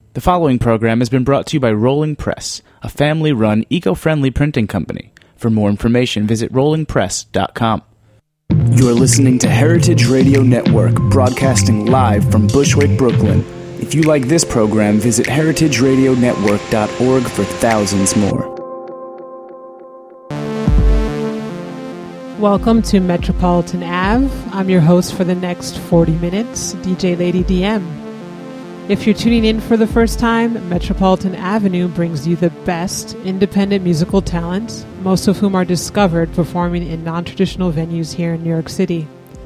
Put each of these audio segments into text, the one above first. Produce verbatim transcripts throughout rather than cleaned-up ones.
The following program has been brought to you by Rolling Press, a family-run, eco-friendly printing company. For more information, visit rolling press dot com. You're listening to Heritage Radio Network, broadcasting live from Bushwick, Brooklyn. If you like this program, visit heritage radio network dot org for thousands more. Welcome to Metropolitan Ave. I'm your host for the next forty minutes, D J Lady D M. If you're tuning in for the first time, Metropolitan Avenue brings you the best independent musical talent, most of whom are discovered performing in non-traditional venues here in New York City.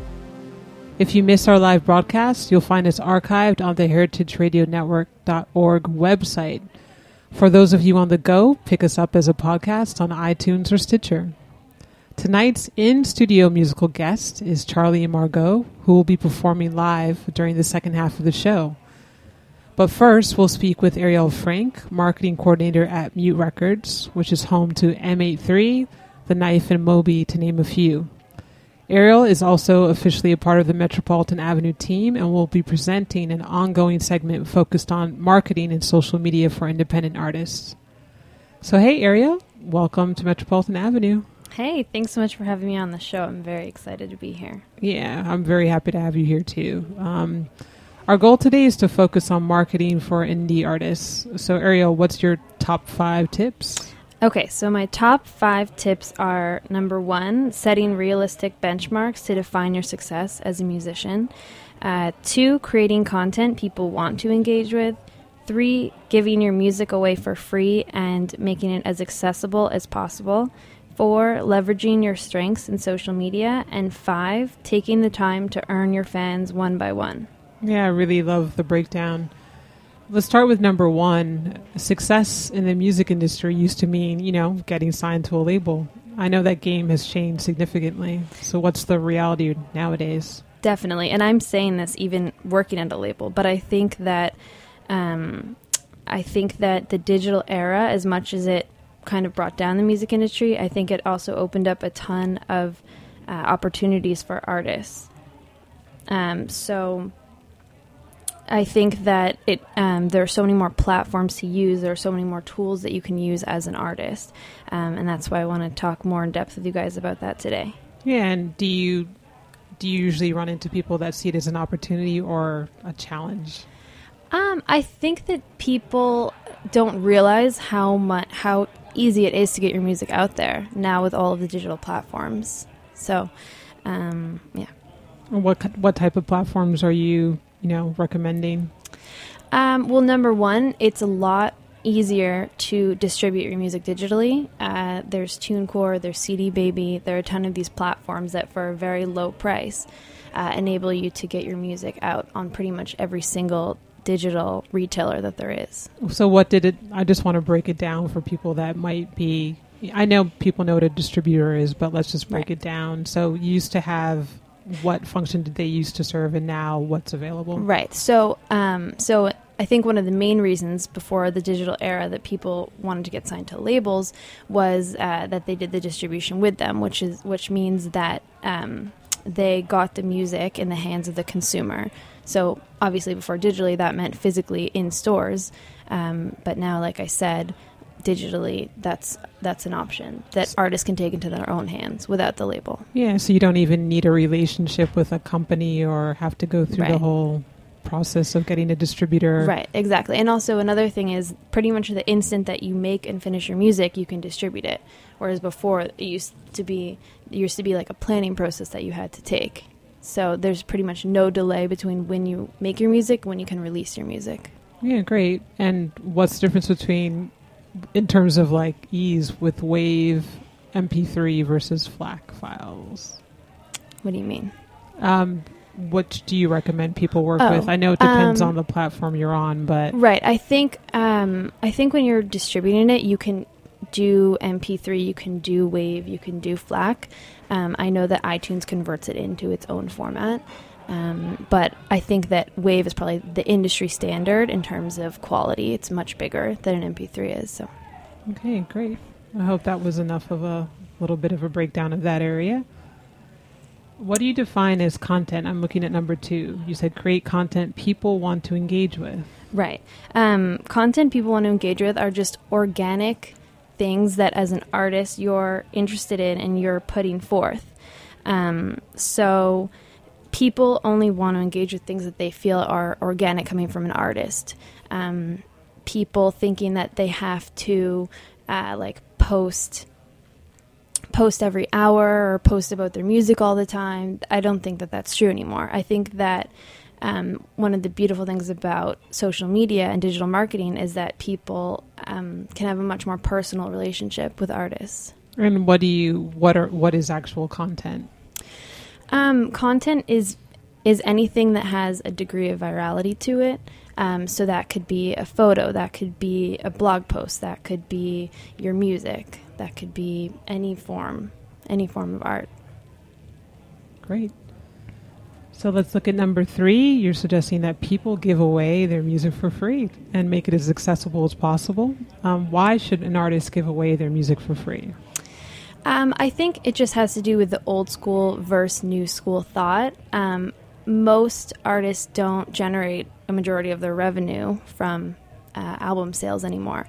If you miss our live broadcast, you'll find us archived on the heritage radio network dot org website. For those of you on the go, pick us up as a podcast on iTunes or Stitcher. Tonight's in-studio musical guest is Charlie Margot, who will be performing live during the second half of the show. But first, we'll speak with Ariel Frank, marketing coordinator at Mute Records, which is home to M eighty-three, The Knife, and Moby, to name a few. Ariel is also officially a part of the Metropolitan Avenue team and will be presenting an ongoing segment focused on marketing and social media for independent artists. So hey, Ariel, welcome to Metropolitan Avenue. Hey, thanks so much for having me on the show. I'm very excited to be here. Yeah, I'm very happy to have you here too. Um, Our goal today is to focus on marketing for indie artists. So, Ariel, what's your top five tips? Okay, so my top five tips are, number one, setting realistic benchmarks to define your success as a musician. Uh, two, creating content people want to engage with. Three, giving your music away for free and making it as accessible as possible. Four, leveraging your strengths in social media. And five, taking the time to earn your fans one by one. Yeah, I really love the breakdown. Let's start with number one. Success in the music industry used to mean, you know, getting signed to a label. I know that game has changed significantly. So what's the reality nowadays? Definitely. And I'm saying this even working at a label, but I think that um, I think that the digital era, as much as it kind of brought down the music industry, I think it also opened up a ton of uh, opportunities for artists. Um, so... I think that it um, there are so many more platforms to use. There are so many more tools that you can use as an artist. Um, and that's why I want to talk more in depth with you guys about that today. Yeah, and do you do you usually run into people that see it as an opportunity or a challenge? Um, I think that people don't realize how much how easy it is to get your music out there now with all of the digital platforms. So, um, yeah. What what type of platforms are you you know, recommending? Um, well, number one, it's a lot easier to distribute your music digitally. Uh, there's TuneCore, there's C D Baby. There are a ton of these platforms that for a very low price uh, enable you to get your music out on pretty much every single digital retailer that there is. So what did it, I just want to break it down for people that might be, I know people know what a distributor is, but let's just break right. it down. So you used to have, what function did they used to serve, and now what's available? Right. So, um, so I think one of the main reasons before the digital era that people wanted to get signed to labels was uh, that they did the distribution with them, which is which means that um, they got the music in the hands of the consumer. So obviously, before digitally, that meant physically in stores, um, but now, like I said, digitally, that's that's an option that artists can take into their own hands without the label. Yeah, so you don't even need a relationship with a company or have to go through right. the whole process of getting a distributor. Right, exactly. And also another thing is pretty much the instant that you make and finish your music, you can distribute it. Whereas before, it used to be it used to be like a planning process that you had to take. So there's pretty much no delay between when you make your music and when you can release your music. Yeah, great. And what's the difference between, in terms of like ease, with WAV, M P three versus FLAC files? What do you mean? Um, what do you recommend people work oh, with? I know it depends um, on the platform you're on, but right. I think um, I think when you're distributing it, you can do M P three, you can do WAV, you can do FLAC. Um, I know that iTunes converts it into its own format. Um, but I think that WAV is probably the industry standard in terms of quality. It's much bigger than an M P three is. So, okay, great. I hope that was enough of a little bit of a breakdown of that area. What do you define as content? I'm looking at number two. You said create content people want to engage with. Right. Um, content people want to engage with are just organic things that as an artist you're interested in and you're putting forth. Um, so people only want to engage with things that they feel are organic coming from an artist. Um, people thinking that they have to uh, like post post every hour or post about their music all the time. I don't think that that's true anymore. I think that um, one of the beautiful things about social media and digital marketing is that people um, can have a much more personal relationship with artists. And what do you, what are, what is actual content? Um, content is, is anything that has a degree of virality to it. Um, so that could be a photo, that could be a blog post, that could be your music, that could be any form, any form of art. Great. So let's look at number three. You're suggesting that people give away their music for free and make it as accessible as possible. Um, why should an artist give away their music for free? Um, I think it just has to do with the old school versus new school thought. Um, most artists don't generate a majority of their revenue from uh, album sales anymore.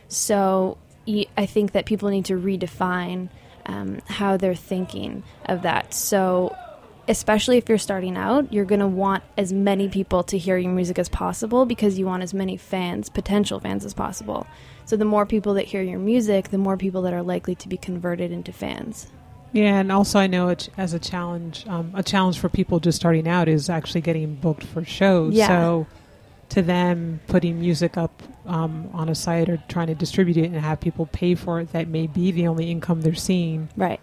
So y- I think that people need to redefine um, how they're thinking of that. So especially if you're starting out, you're going to want as many people to hear your music as possible because you want as many fans, potential fans, as possible. So the more people that hear your music, the more people that are likely to be converted into fans. Yeah, and also I know it as a challenge, um, a challenge for people just starting out is actually getting booked for shows. Yeah. So to them, putting music up um, on a site or trying to distribute it and have people pay for it, that may be the only income they're seeing. Right.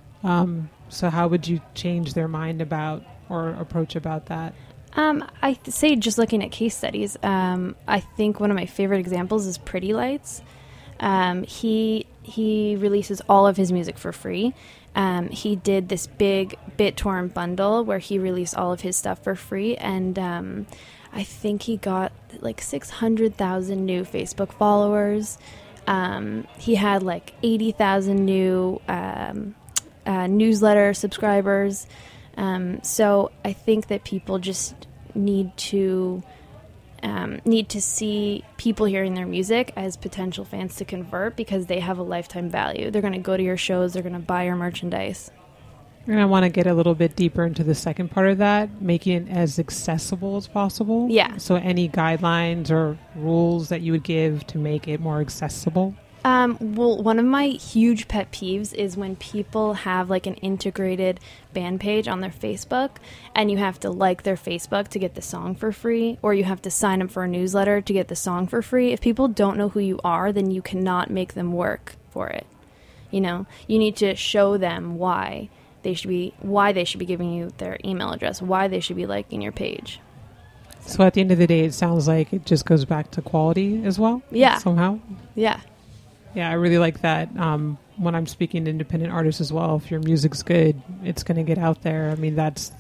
Um, so how would you change their mind about or approach about that? Um, I th- say just looking at case studies, um, I think one of my favorite examples is Pretty Lights. Um, he he releases all of his music for free. Um, he did this big BitTorrent bundle where he released all of his stuff for free, and um, I think he got like six hundred thousand new Facebook followers. Um, he had like eighty thousand new um, uh, newsletter subscribers. Um, so I think that people just need to um, need to see people hearing their music as potential fans to convert because they have a lifetime value. They're going to go to your shows. They're going to buy your merchandise. And I want to get a little bit deeper into the second part of that, making it as accessible as possible. Yeah. So any guidelines or rules that you would give to make it more accessible? Um, well, one of my huge pet peeves is when people have like an integrated band page on their Facebook and you have to like their Facebook to get the song for free, or you have to sign up for a newsletter to get the song for free. If people don't know who you are, then you cannot make them work for it. You know, you need to show them why they should be, why they should be giving you their email address, why they should be liking your page. So at the end of the day, it sounds like it just goes back to quality as well. Yeah. Somehow. Yeah. Yeah, I really like that. Um, when I'm speaking to independent artists as well, if your music's good, it's going to get out there. I mean, that's...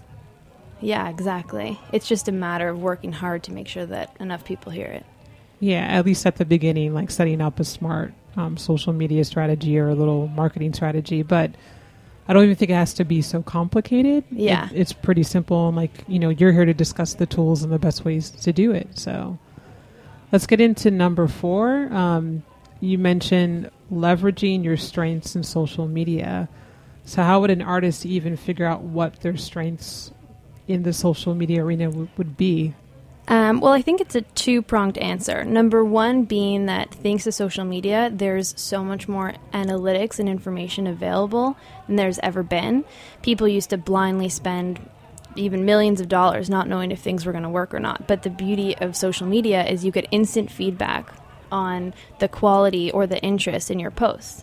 Yeah, exactly. It's just a matter of working hard to make sure that enough people hear it. Yeah, at least at the beginning, like setting up a smart um, social media strategy or a little marketing strategy. But I don't even think it has to be so complicated. Yeah. It, it's pretty simple. And like, you know, you're here to discuss the tools and the best ways to do it. So let's get into number four. Um, you mentioned leveraging your strengths in social media. So how would an artist even figure out what their strengths in the social media arena w- would be? Um, well, I think it's a two-pronged answer. Number one being that thanks to social media, there's so much more analytics and information available than there's ever been. People used to blindly spend even millions of dollars not knowing if things were going to work or not. But the beauty of social media is you get instant feedback on the quality or the interest in your posts.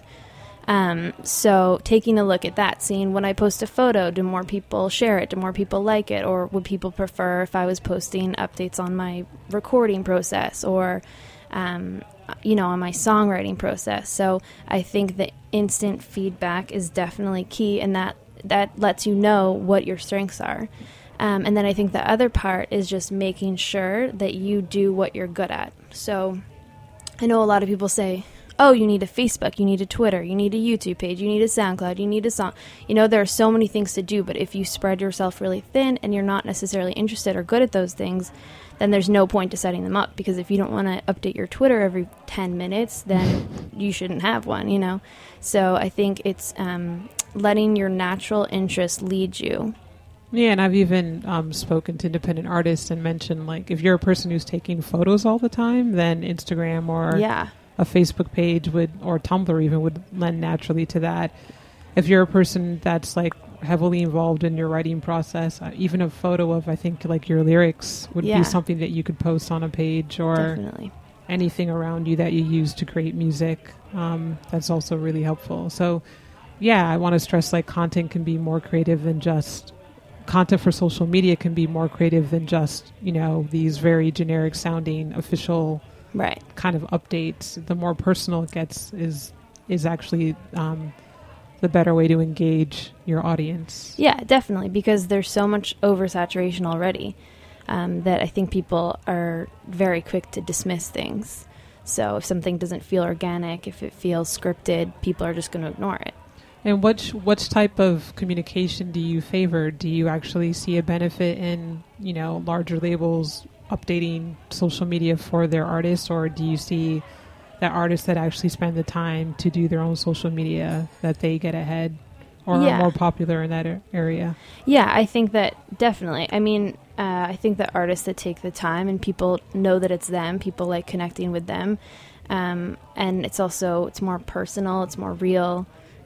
Um, so taking a look at that, seeing when I post a photo, do more people share it? Do more people like it? Or would people prefer if I was posting updates on my recording process or, um, you know, on my songwriting process? So I think the instant feedback is definitely key, and that, that lets you know what your strengths are. Um, and then I think the other part is just making sure that you do what you're good at. So I know a lot of people say, oh, you need a Facebook, you need a Twitter, you need a YouTube page, you need a SoundCloud, you need a song. You know, there are so many things to do, but if you spread yourself really thin and you're not necessarily interested or good at those things, then there's no point to setting them up, because if you don't want to update your Twitter every ten minutes, then you shouldn't have one, you know? So I think it's um, letting your natural interest lead you. Yeah, and I've even um, spoken to independent artists and mentioned, like, if you're a person who's taking photos all the time, then Instagram or yeah. a Facebook page would, or Tumblr even, would lend naturally to that. If you're a person that's, like, heavily involved in your writing process, uh, even a photo of, I think, like, your lyrics would yeah. be something that you could post on a page, or Definitely. anything around you that you use to create music. Um, that's also really helpful. So, yeah, I want to stress, like, content can be more creative than just... Content for social media can be more creative than just, you know, these very generic sounding official right. kind of updates. The more personal it gets is is actually um, the better way to engage your audience. Yeah, definitely, because there's so much oversaturation already um, that I think people are very quick to dismiss things. So if something doesn't feel organic, if it feels scripted, people are just going to ignore it. And which which type of communication do you favor? Do you actually see a benefit in, you know, larger labels updating social media for their artists, or do you see that artists that actually spend the time to do their own social media, that they get ahead or yeah. are more popular in that er- area? Yeah, I think that definitely. I mean, uh, I think that artists that take the time and people know that it's them, people like connecting with them, um, and it's also, it's more personal, it's more real.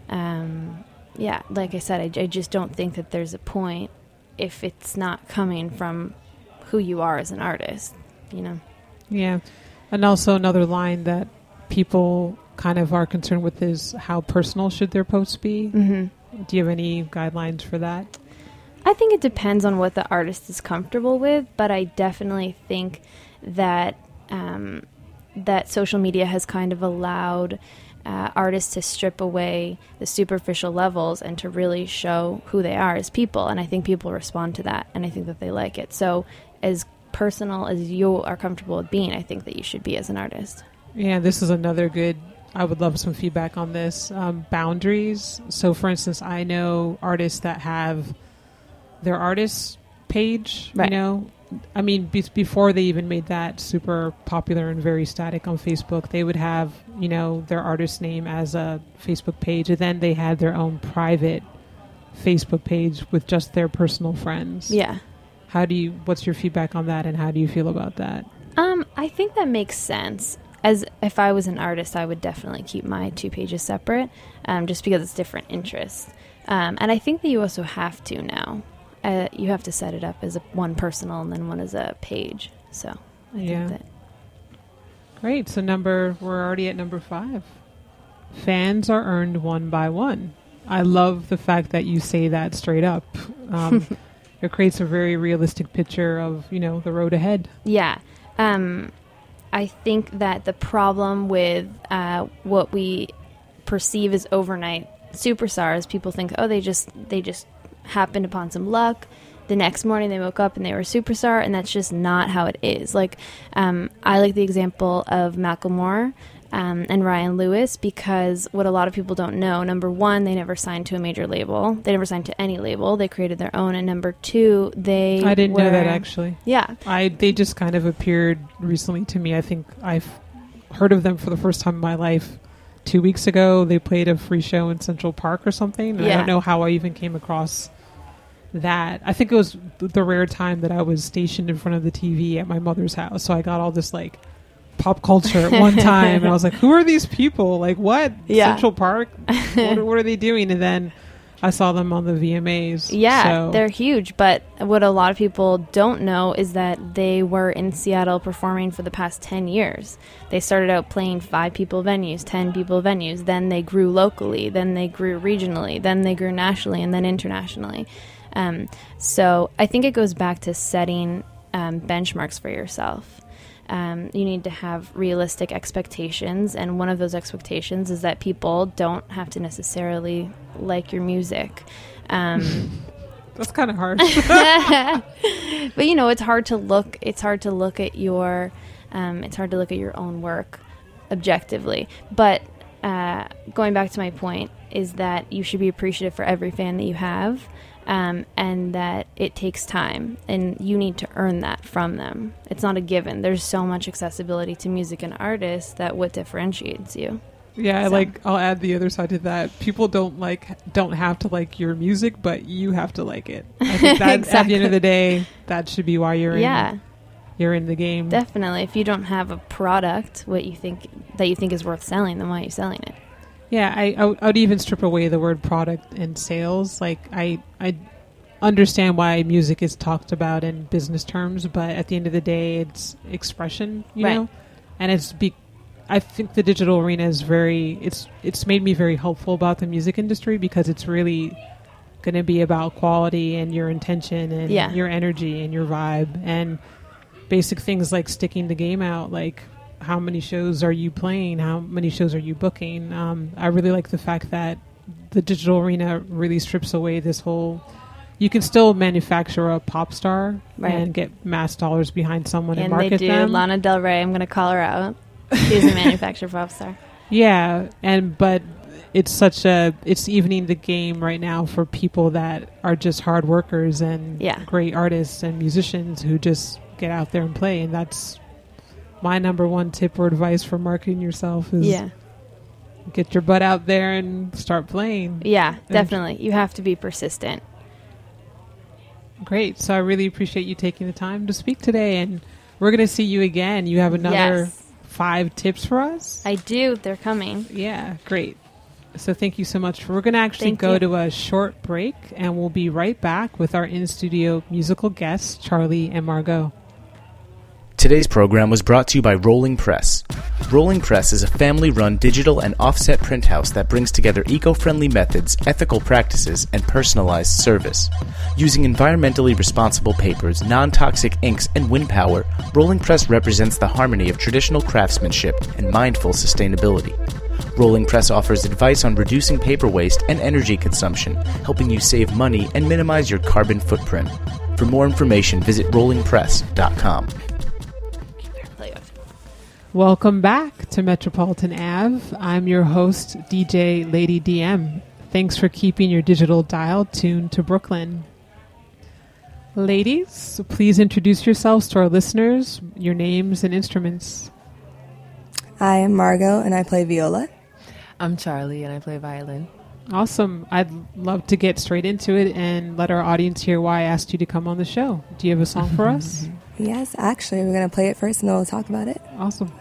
Um, yeah, like I said, I, I just don't think that there's a point if it's not coming from who you are as an artist, you know? Yeah. And also another line that people kind of are concerned with is how personal should their posts be? Mm-hmm. Do you have any guidelines for that? I think it depends on what the artist is comfortable with, but I definitely think that, um, that social media has kind of allowed Uh, artists to strip away the superficial levels and to really show who they are as people. And I think people respond to that, and I think that they like it. So as personal as you are comfortable with being, I think that you should be as an artist. Yeah, this is another good, I would love some feedback on this. Um, boundaries. So for instance, I know artists that have their artist page, right. you know, I mean, be- before they even made that super popular and very static on Facebook, they would have, you know, their artist name as a Facebook page, and then they had their own private Facebook page with just their personal friends. Yeah. How do you, what's your feedback on that, and how do you feel about that? Um, I think that makes sense. As if I was an artist, I would definitely keep my two pages separate, um, just because it's different interests. Um, and I think that you also have to now. Uh, you have to set it up as a, one personal and then one as a page. So I yeah. think that. Great. So number, we're already at number five. Fans are earned one by one. I love the fact that you say that straight up. Um, it creates a very realistic picture of, you know, the road ahead. Yeah. Um, I think that the problem with uh, what we perceive as overnight superstars, people think, oh, they just they just happened upon some luck. The next morning they woke up and they were a superstar, and that's just not how it is. Like, um, I like the example of Macklemore um, and Ryan Lewis, because what a lot of people don't know, number one, they never signed to a major label. They never signed to any label. They created their own. And number two, they I didn't were, know that, actually. Yeah. I They just kind of appeared recently to me. I think I've heard of them for the first time in my life two weeks ago. They played a free show in Central Park or something. And yeah. I don't know how I even came across that. I think it was the rare time that I was stationed in front of the T V at my mother's house. So I got all this, like, pop culture at one time. And I was like, who are these people? Like, what? Yeah. Central Park? what, are, what are they doing? And then I saw them on the V M As. Yeah, so. They're huge. But what a lot of people don't know is that they were in Seattle performing for the past ten years. They started out playing five people venues, ten people venues. Then they grew locally. Then they grew regionally. Then they grew nationally, and then internationally. Um, so I think it goes back to setting um, benchmarks for yourself. Um, you need to have realistic expectations, and one of those expectations is that people don't have to necessarily like your music. Um, That's kind of hard. But you know, it's hard to look. It's hard to look at your. Um, it's hard to look at your own work objectively. But uh, going back to my point is that you should be appreciative for every fan that you have, um, and that it takes time, and you need to earn that from them. It's not a given. There's so much accessibility to music and artists that what differentiates you. Yeah, So. like I'll add the other side to that. People don't like don't have to like your music, but you have to like it. I think that Exactly. at the end of the day, that should be why you're Yeah. in you're in the game. Definitely. If you don't have a product what you think that you think is worth selling, then why are you selling it? Yeah, I, I, would, I would even strip away the word product and sales. Like, I, I understand why music is talked about in business terms, but at the end of the day, it's expression, you Right. know? And it's be. I think the digital arena is very, it's it's made me very hopeful about the music industry because it's really going to be about quality and your intention and Yeah. your energy and your vibe and basic things like sticking the game out, like how many shows are you playing? How many shows are you booking? Um, I really like the fact that the digital arena really strips away this whole... You can still manufacture a pop star Right. and get mass dollars behind someone and, And market they do. them. Lana Del Rey, I'm going to call her out. She's a manufactured pop star. Yeah, and but it's such a... It's evening the game right now for people that are just hard workers and Yeah. great artists and musicians who just get out there and play, and that's my number one tip or advice for marketing yourself is Yeah. get your butt out there and start playing. Yeah, definitely. You have to be persistent. Great. So I really appreciate you taking the time to speak today, and we're going to see you again. You have another Yes. five tips for us? I do. They're coming. Yeah, great. So thank you so much. We're going to actually Thank go you. to a short break, and we'll be right back with our in-studio musical guests, Charlie and Margot. Today's program was brought to you by Rolling Press. Rolling Press is a family-run digital and offset print house that brings together eco-friendly methods, ethical practices, and personalized service. Using environmentally responsible papers, non-toxic inks, and wind power, Rolling Press represents the harmony of traditional craftsmanship and mindful sustainability. Rolling Press offers advice on reducing paper waste and energy consumption, helping you save money and minimize your carbon footprint. For more information, visit rolling press dot com. Welcome back to Metropolitan Ave. I'm your host, D J Lady D M. Thanks for keeping your digital dial tuned to Brooklyn. Ladies, please introduce yourselves to our listeners, your names and instruments. I am Margot, and I play viola. I'm Charlie, and I play violin. Awesome. I'd love to get straight into it and let our audience hear why I asked you to come on the show. Do you have a song for us? Yes, actually, we're going to play it first, and then we'll talk about it. Awesome.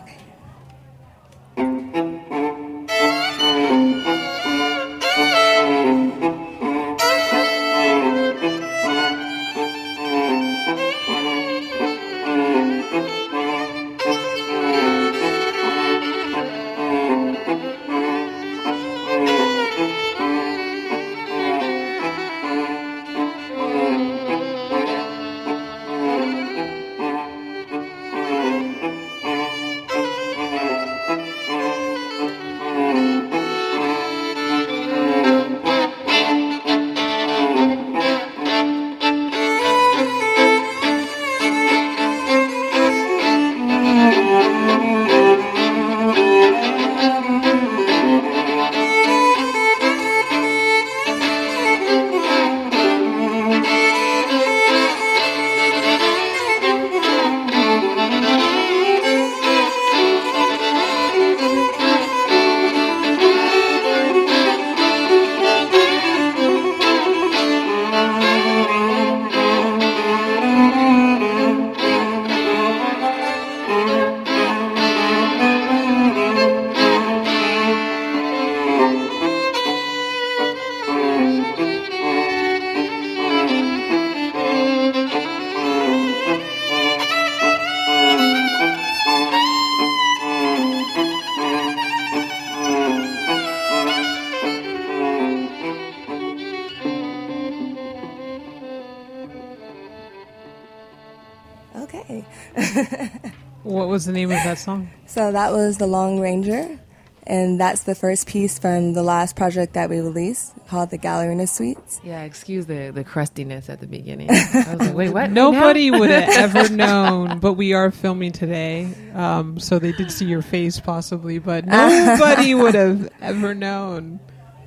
Okay. What was the name of that song? So that was The Long Ranger And that's the first piece from the last project that we released called the Gallerina Suites. Yeah, excuse the, the crustiness at the beginning. I was like, wait, what? Nobody would have ever known, but we are filming today. Um, so they did see your face possibly, but nobody would have ever known.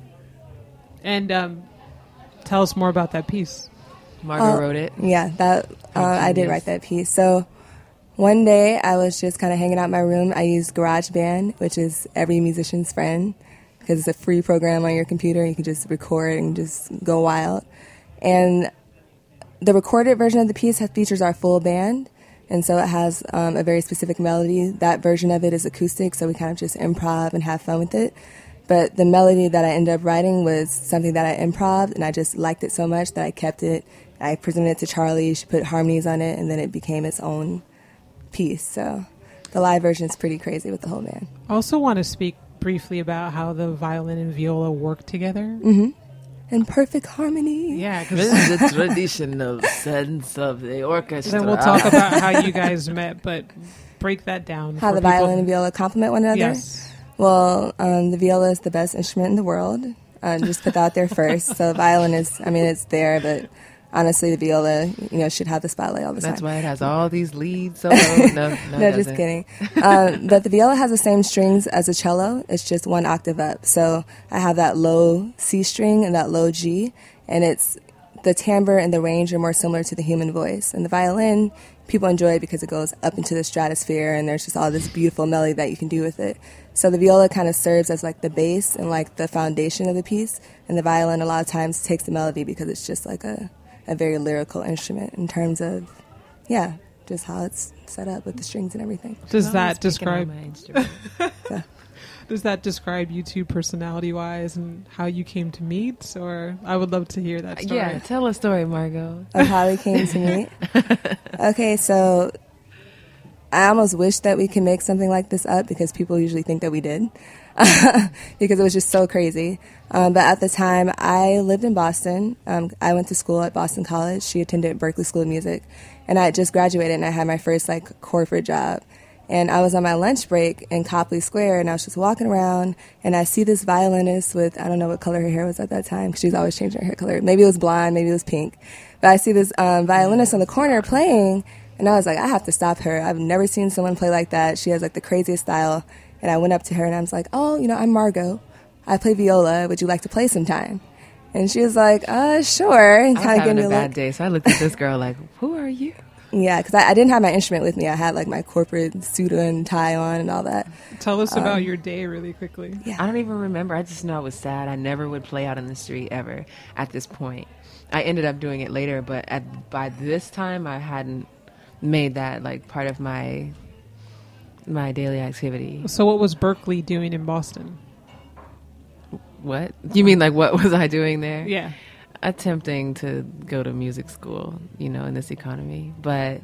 And um, tell us more about that piece. Margo uh, wrote it. Yeah, that uh, I did write that piece. So one day I was just kind of hanging out in my room. I used GarageBand, which is every musician's friend, because it's a free program on your computer. You can just record and just go wild. And the recorded version of the piece has, features our full band, and so it has um, a very specific melody. That version of it is acoustic, so we kind of just improv and have fun with it. But the melody that I ended up writing was something that I improv, and I just liked it so much that I kept it. I presented it to Charlie. She put harmonies on it, and then it became its own piece. So the live version is pretty crazy with the whole band. I also want to speak briefly about how the violin and viola work together. Mm-hmm. In perfect harmony. Yeah, This is the traditional sense of the orchestra. then we'll talk about how you guys met, but break that down. How for the people. violin and viola complement one another? Yes. Well, um, the viola is the best instrument in the world. Uh, just put that out there first. So the violin is, I mean, it's there, but honestly, the viola, you know, should have the spotlight all the That's time. why it has all these leads. So no, no, No, it just doesn't. kidding. um, but the viola has the same strings as a cello. It's just one octave up. So I have that low C string and that low G, and it's the timbre and the range are more similar to the human voice. And the violin, people enjoy it because it goes up into the stratosphere, and there's just all this beautiful melody that you can do with it. So the viola kind of serves as like the base and like the foundation of the piece, and the violin a lot of times takes the melody because it's just like a, a very lyrical instrument in terms of, yeah, just how it's set up with the strings and everything. Does I'm that always picking describe on my instrument. Does that describe you two personality wise and how you came to meet? Or I would love to hear that story. Yeah, tell a story, Margo. Of how we came to meet. Okay, so I almost wish that we could make something like this up because people usually think that we did because it was just so crazy. Um, but at the time, I lived in Boston. Um, I went to school at Boston College. She attended Berklee School of Music. And I had just graduated, and I had my first, like, corporate job. And I was on my lunch break in Copley Square, and I was just walking around, and I see this violinist with, I don't know what color her hair was at that time, because she was always changing her hair color. Maybe it was blonde, maybe it was pink. But I see this um, violinist on the corner playing, and I was like, I have to stop her. I've never seen someone play like that. She has, like, the craziest style. And I went up to her, and I was like, oh, you know, I'm Margo. I play viola. Would you like to play sometime? And she was like, uh, sure. And I was kind of gave having me a a bad look. day, so I looked at this girl like, who are you? Yeah, because I, I didn't have my instrument with me. I had, like, my corporate suit and tie on and all that. Tell us about Um, your day really quickly. Yeah. I don't even remember. I just know I was sad. I never would play out in the street ever at this point. I ended up doing it later, but at by this time, I hadn't made that, like, part of my my daily activity. So what was Berklee doing in Boston? What? You mean, like, what was I doing there? Yeah. Attempting to go to music school, you know, in this economy. But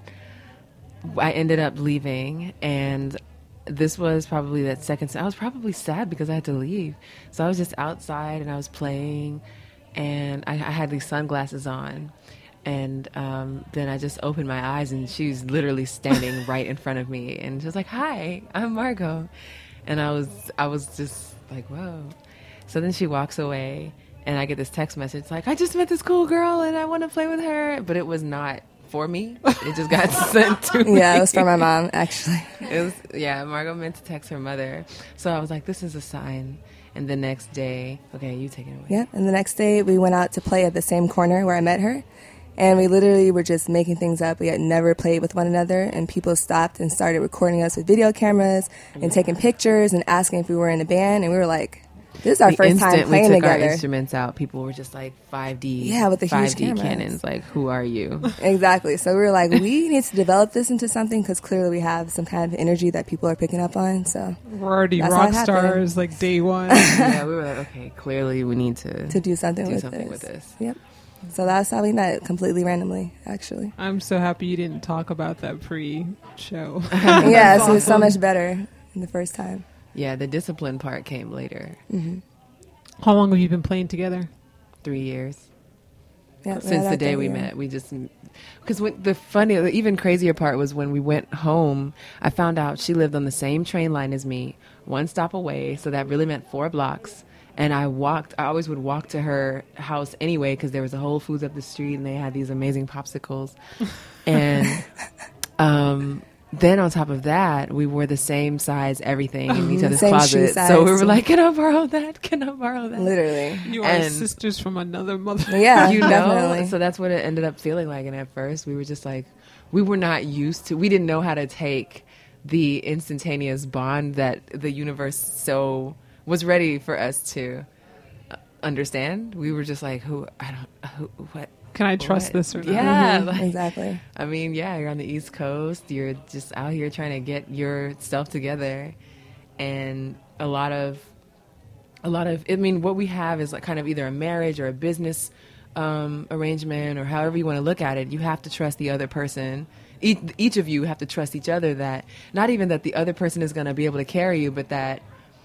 I ended up leaving, and this was probably that second. I was probably sad because I had to leave. So I was just outside, and I was playing, and I, I had these sunglasses on. And um, then I just opened my eyes, and she was literally standing right in front of me. And she was like, hi, I'm Margo. And I was, I was just like, whoa. So then she walks away. And I get this text message like, I just met this cool girl and I want to play with her. But it was not for me. It just got sent to me. Yeah, it was from my mom, actually. It was, yeah, Margo meant to text her mother. So I was like, this is a sign. And the next day, okay, you take it away. Yeah, and the next day we went out to play at the same corner where I met her. And we literally were just making things up. We had never played with one another. And people stopped and started recording us with video cameras and taking pictures and asking if we were in a band. And we were like, this is our the first time instant playing we took together. our instruments out, people were just like five D. Yeah, with the huge five D cameras. cannons. Like, who are you? Exactly. So we were like, we need to develop this into something because clearly we have some kind of energy that people are picking up on. So We're already That's how rock it happened. stars like day one. Yeah, we were like, okay, clearly we need to to do something, do with, something this. with this. Yep. So that's how we met, completely randomly, actually. I'm so happy you didn't talk about that pre-show. Yeah, so it was so much better the first time. Yeah, the discipline part came later. Mm-hmm. How long have you been playing together? Three years. Yeah, Since right the day after we year. met, we just because the funny, the even crazier part was when we went home, I found out she lived on the same train line as me, one stop away. So that really meant four blocks. And I walked, I always would walk to her house anyway, because there was a Whole Foods up the street and they had these amazing popsicles. And um, then on top of that, we wore the same size everything in each other's Same shoe closet. size. So we were like, can I borrow that? Can I borrow that? Literally. You are And- sisters from another mother. Yeah, you know, definitely. so that's what it ended up feeling like. And at first we were just like, we were not used to, we didn't know how to take the instantaneous bond that the universe so was ready for us to uh, understand. We were just like, who, I don't, who, what? Can I trust what? this or not? Yeah. Mhm, like- exactly. I mean, yeah, you're on the East Coast. You're just out here trying to get your stuff together. And a lot of, a lot of, I mean, what we have is like kind of either a marriage or a business um, arrangement, or however you want to look at it. You have to trust the other person. Each, each of you have to trust each other, that not even that the other person is going to be able to carry you, but that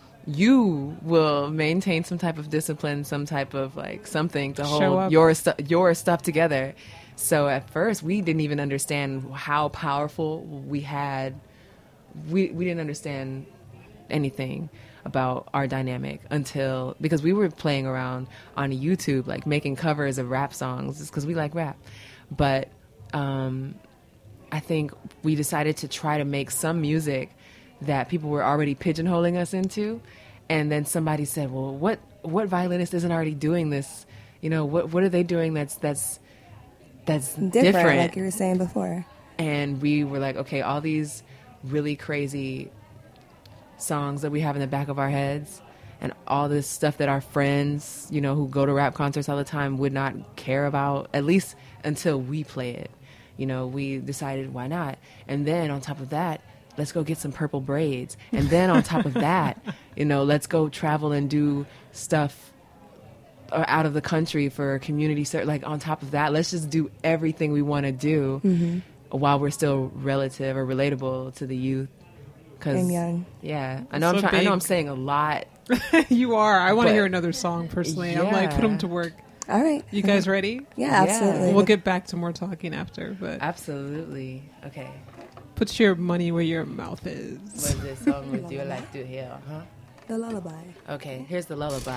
you will maintain some type of discipline, some type of like something to Show hold up. your stuff, your stuff together. So at first we didn't even understand how powerful we had. We, we didn't understand anything about our dynamic until, because we were playing around on YouTube, like making covers of rap songs, just because we like rap. But um, I think we decided to try to make some music that people were already pigeonholing us into. And then somebody said, well, what, what violinist isn't already doing this? You know, what, what are they doing that's, that's, that's Different, different? like you were saying before. And we were like, okay, all these really crazy songs that we have in the back of our heads and all this stuff that our friends, you know, who go to rap concerts all the time would not care about, at least until we play it. You know, we decided, why not? And then on top of that, let's go get some purple braids. And then on top of that, you know, let's go travel and do stuff uh, out of the country for community service. Like on top of that, let's just do everything we want to do Mm-hmm. while we're still relative or relatable to the youth. Cause, And young. Yeah, I know. So I'm trying. I know big. I'm saying a lot. You are. I want to But- hear another song personally. I'm like, Yeah. put them to work. All right. You guys ready? Yeah, Yeah. absolutely. We'll get back to more talking after, but Absolutely. Okay. put your money where your mouth is. What this song would you like to hear? Huh? the lullaby. Okay. Here's the lullaby.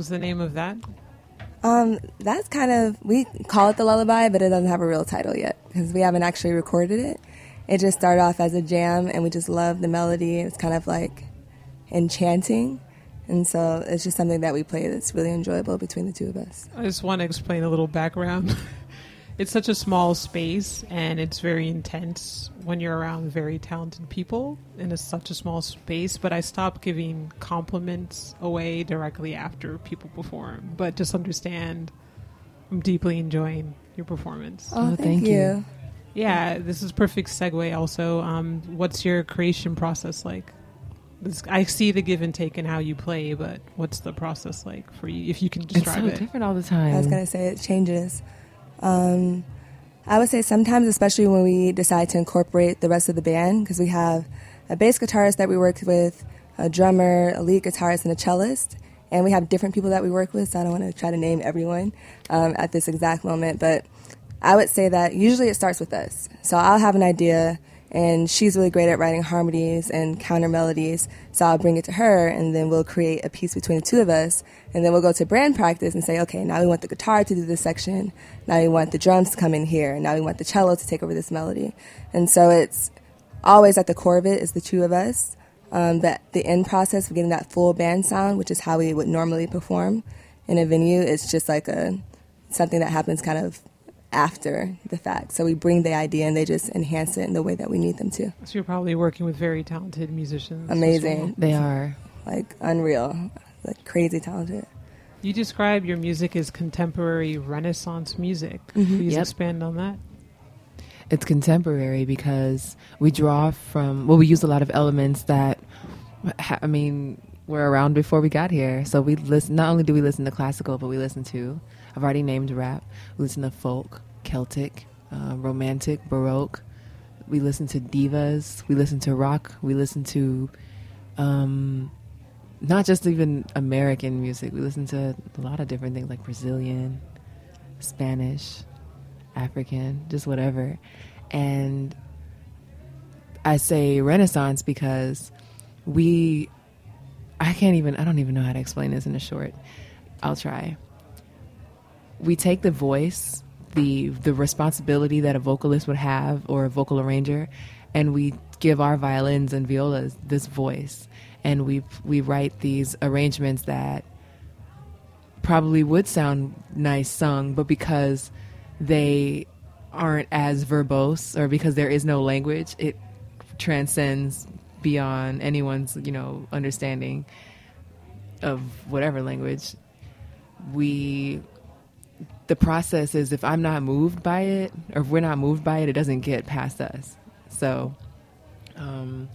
was the name of that? Um, that's kind of, we call it the lullaby, but it doesn't have a real title yet because we haven't actually recorded it. It just started off as a jam, and we just love the melody. It's kind of like enchanting, and so it's just something that we play that's really enjoyable between the two of us. I just want to explain a little background. It's such a small space, and it's very intense when you're around very talented people in a, such a small space, but I stopped giving compliments away directly after people perform. But just understand, I'm deeply enjoying your performance. Oh, Oh, thank, thank you. you. Yeah, this is perfect segue also. Um, what's your creation process like? This, I see the give and take in how you play, but what's the process like for you, if you can It's describe so it? different all the time. I was going to say it changes. Um, I would say sometimes, especially when we decide to incorporate the rest of the band, because we have a bass guitarist that we work with, a drummer, a lead guitarist, and a cellist. And we have different people that we work with, so I don't want to try to name everyone um, at this exact moment. But I would say that usually it starts with us. So I'll have an idea, and she's really great at writing harmonies and counter melodies. So I'll bring it to her, and then we'll create a piece between the two of us. And then we'll go to band practice and say, okay, now we want the guitar to do this section. Now we want the drums to come in here. Now we want the cello to take over this melody. And so it's always at the core of it is the two of us. Um, but the end process of getting that full band sound, which is how we would normally perform in a venue, is just like a something that happens kind of after the fact. So we bring the idea and they just enhance it in the way that we need them to. So you're probably working with very talented musicians. as Amazing. well. They are. Like unreal, like crazy talented. You describe your music as contemporary Renaissance music. Mhm. Please Yep. expand on that. It's contemporary because we draw from, well, we use a lot of elements that, ha- I mean, were around before we got here. So we listen, not only do we listen to classical, but we listen to, I've already named rap, we listen to folk, Celtic, uh, romantic, Baroque. We listen to divas, we listen to rock, we listen to um, not just even American music, we listen to a lot of different things like Brazilian, Spanish, African, just whatever. And I say Renaissance because we, I can't even, I don't even know how to explain this in a short. I'll try. We take the voice, the the responsibility that a vocalist would have or a vocal arranger, and we give our violins and violas this voice. And we we write these arrangements that probably would sound nice sung, but because they aren't as verbose or because there is no language, it transcends beyond anyone's, you know, understanding of whatever language. We, the process is if I'm not moved by it or if we're not moved by it, it doesn't get past us. So, um,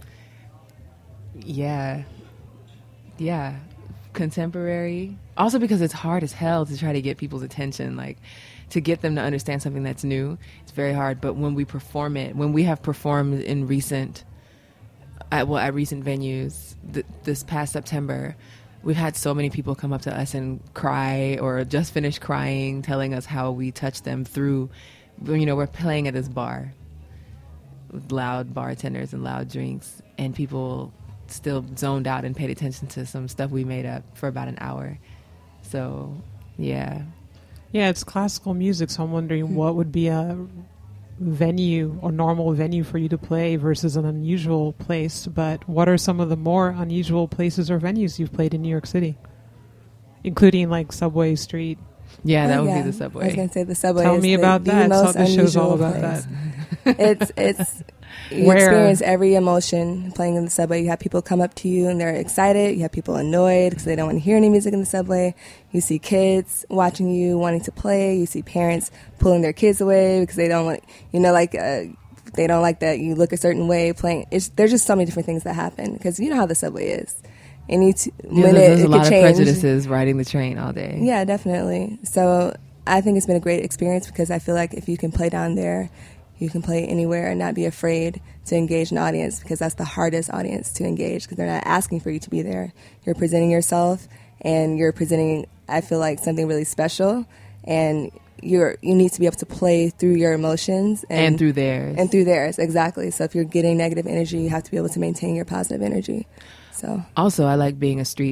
yeah, yeah, contemporary. Also because it's hard as hell to try to get people's attention, like to get them to understand something that's new. It's very hard. But when we perform it, when we have performed in recent, at, well, at recent venues, th- this past September, we've had so many people come up to us and cry or just finish crying, telling us how we touched them through, you know, we're playing at this bar with loud bartenders and loud drinks, and people still zoned out and paid attention to some stuff we made up for about an hour. So, yeah. Yeah, it's classical music, so I'm wondering what would be a venue or normal venue for you to play versus an unusual place. But what are some of the more unusual places or venues you've played in New York City, including like Subway Street? Yeah, that Oh, would yeah. be the I was Subway. going to say the Subway Tell is me the, about the that. most So the show's all unusual about place. that. it's it's you Where? experience every emotion playing in the subway. You have people come up to you and they're excited. You have people annoyed because they don't want to hear any music in the subway. You see kids watching you wanting to play. You see parents pulling their kids away because they don't want, you know, like uh, they don't like that you look a certain way playing. It's, there's just so many different things that happen because you know how the subway is. Any t- Yeah, minute there's it a lot could of change. prejudices riding the train all day. Yeah, definitely. So I think it's been a great experience because I feel like if you can play down there, you can play anywhere and not be afraid to engage an audience because that's the hardest audience to engage because they're not asking for you to be there. You're presenting yourself and you're presenting, I feel like, something really special, and you're you need to be able to play through your emotions and, And through theirs. and through theirs, exactly. So if you're getting negative energy, you have to be able to maintain your positive energy. So Also, I like being a street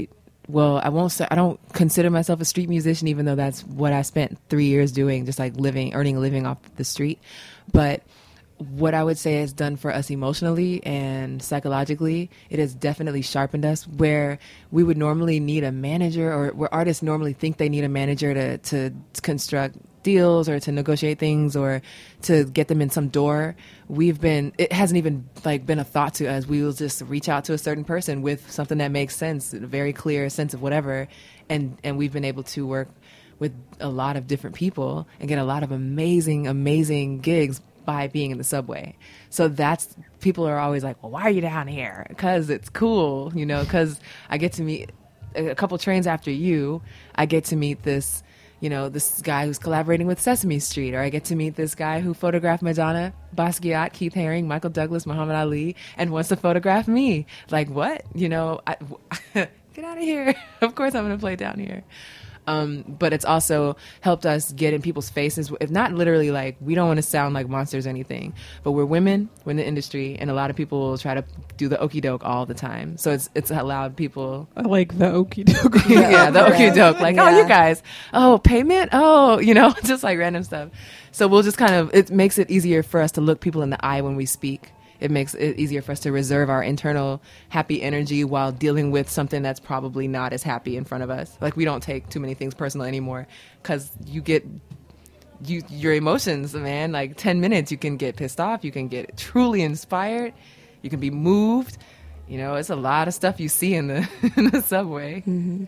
well, I won't say, I don't consider myself a street musician, even though that's what I spent three years doing, just like living, earning a living off the street. But what I would say it's done for us emotionally and psychologically, it has definitely sharpened us, where we would normally need a manager, or where artists normally think they need a manager to, to construct deals or to negotiate things or to get them in some door. We've been, it hasn't even like been a thought to us. We will just reach out to a certain person with something that makes sense, a very clear sense of whatever. And, and we've been able to work with a lot of different people and get a lot of amazing, amazing gigs by being in the subway. So that's, people are always like, well, why are you down here? Because it's cool, you know, because I get to meet a couple trains after you, I get to meet this, you know, this guy who's collaborating with Sesame Street, or I get to meet this guy who photographed Madonna, Basquiat, Keith Haring, Michael Douglas, Muhammad Ali, and wants to photograph me. Like, what? You know, I, get out of here. Of course I'm going to play down here. Um, but it's also helped us get in people's faces. If not literally, like, we don't want to sound like monsters or anything, but we're women, we're in the industry, and a lot of people will try to do the okie doke all the time. So it's it's allowed people. I like the okie doke. Yeah, the okie doke. Like, Yeah. oh, you guys, oh, payment, oh, you know, just like random stuff. So we'll just kind of, it makes it easier for us to look people in the eye when we speak. It makes it easier for us to reserve our internal happy energy while dealing with something that's probably not as happy in front of us. Like, we don't take too many things personal anymore, because you get you your emotions, man. Like, ten minutes, you can get pissed off, you can get truly inspired, you can be moved. You know, it's a lot of stuff you see in the in the subway. Mm-hmm.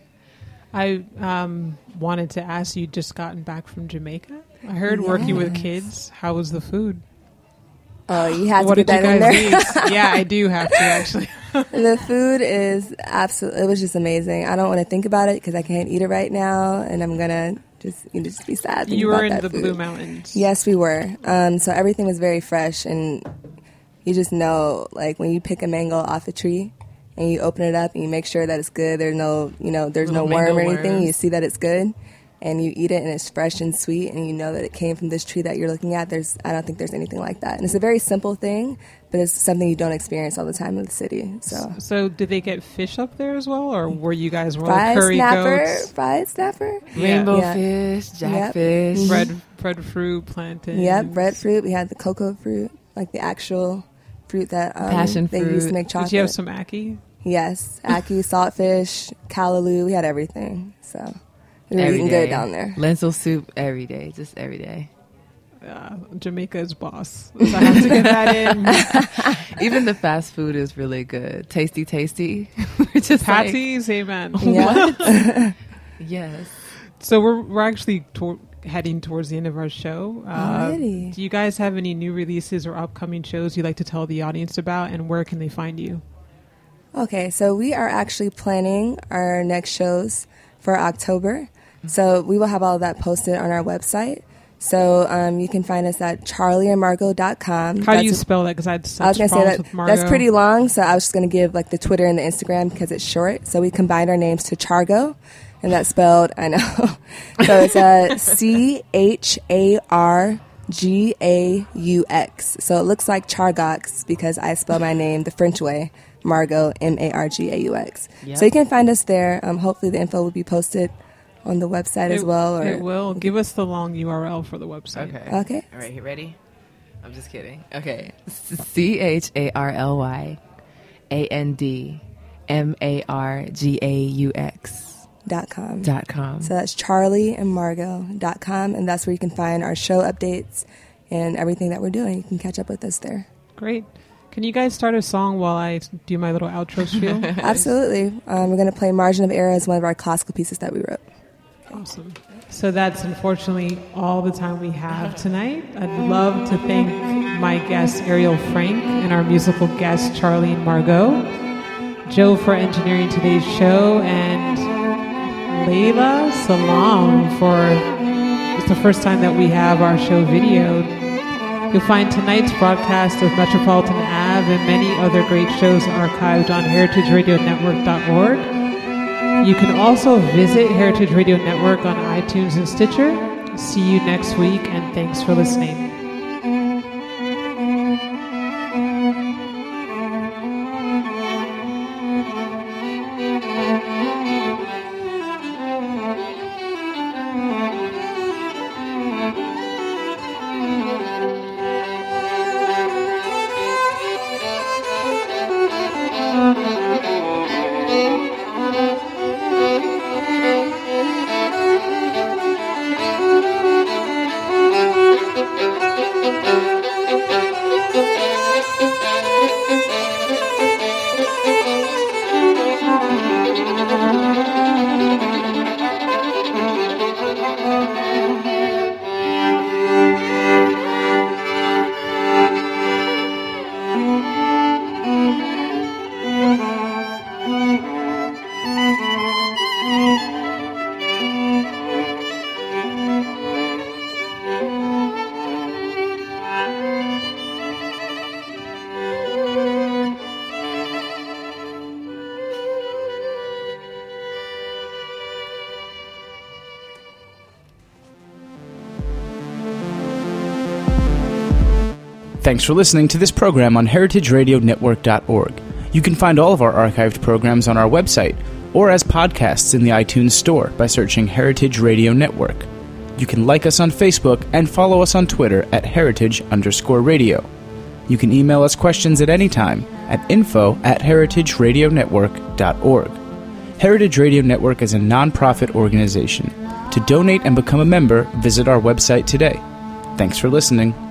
I um, wanted to ask, you just gotten back from Jamaica. I heard Yes. working with kids. How was the food? Oh, you had to What get did you that in guys there. eat? Yeah, I do have to actually. The food is absolutely, it was just amazing. I don't want to think about it because I can't eat it right now, and I'm going to just, you know, just be sad. thinking You were about in that the food. Blue Mountains. Yes, we were. Um, so everything was very fresh, and you just know, like, when you pick a mango off a tree and you open it up and you make sure that it's good, there's no, you know, there's Little no worm or mango anything. worms. You see that it's good, and you eat it, and it's fresh and sweet, and you know that it came from this tree that you're looking at. There's, I don't think there's anything like that. And it's a very simple thing, but it's something you don't experience all the time in the city. So So did they get fish up there as well, or were you guys more fried curry snapper, goats? fried snapper. Yeah. Rainbow Yeah. fish, Yep. jackfish. Bread, breadfruit, plantains. Yep, breadfruit. We had the cocoa fruit, like the actual fruit that um, Passion they used fruit. to make chocolate. Did you have some ackee? Yes, ackee, saltfish, callaloo. We had everything. So we were Every eating day. good down there. Lentil soup every day, just every day. Uh, Jamaica is boss. So I have to get that in. Even the fast food is really good. Tasty, tasty. We're just like, Patties, amen. Yeah. yes. So we're we're actually to- heading towards the end of our show. Uh, Alrighty. do you guys have any new releases or upcoming shows you'd like to tell the audience about, and where can they find you? Okay, so we are actually planning our next shows for October. So we will have all of that posted on our website. So um, you can find us at charlie and margot dot com. How do you spell that? Because I had such I was going to say problems that with Margot. that's pretty long, so I was just going to give like the Twitter and the Instagram because it's short. So we combined our names to Chargo, and that's spelled, I know. So it's uh, C H A R G A U X. So it looks like Chargox because I spell my name the French way, Margot, M A R G A U X. Yep. So you can find us there. Um, hopefully the info will be posted on the website as It- well. Or it will. Give us the long U R L for the website. Okay. Okay. All right, you ready? I'm just kidding. Okay. C H A R L Y A N D M A R G A U X Dot com. dot com. So that's charlie and margot dot com, and that's where you can find our show updates and everything that we're doing. You can catch up with us there. Great. Can you guys start a song while I do my little outro spiel? Absolutely. Um, we're going to play Margin of Error as one of our classical pieces that we wrote. Awesome. So that's unfortunately all the time we have tonight. I'd love to thank my guest Ariel Frank and our musical guest Charlie and Margot, Joe for engineering today's show, and Layla Salam for it's the first time that we have our show videoed. You'll find tonight's broadcast of Metropolitan Ave and many other great shows archived on heritage radio network dot org. You can also visit Heritage Radio Network on iTunes and Stitcher. See you next week, and thanks for listening. Thanks for listening to this program on heritage radio network dot org. You can find all of our archived programs on our website or as podcasts in the iTunes Store by searching Heritage Radio Network. You can like us on Facebook and follow us on Twitter at heritage underscore radio. You can email us questions at any time at info at heritage radio network dot org. Heritage Radio Network is a non-profit organization. To donate and become a member, visit our website today. Thanks for listening.